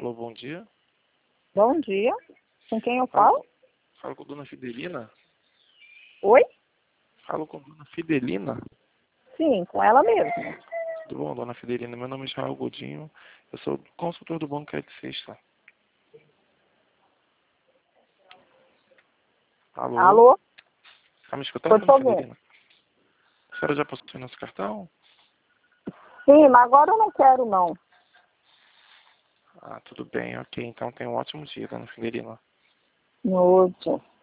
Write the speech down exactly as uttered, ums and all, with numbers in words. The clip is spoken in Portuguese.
Alô, bom dia. Bom dia. Com quem eu Falo, falo? falo com a dona Fidelina. Oi? Falo com a dona Fidelina. Sim, com ela mesmo. Tudo bom, dona Fidelina? Meu nome é Israel Godinho. Eu sou consultor do Banco de Sexta. Alô? Alô? Tá me escutando, Tô te dona ouvindo. Fidelina? A senhora já possuiu nosso cartão? Sim, mas agora eu não quero, não. Ah, tudo bem, ok. Então tenha um ótimo dia, dona Fidelina. Noite.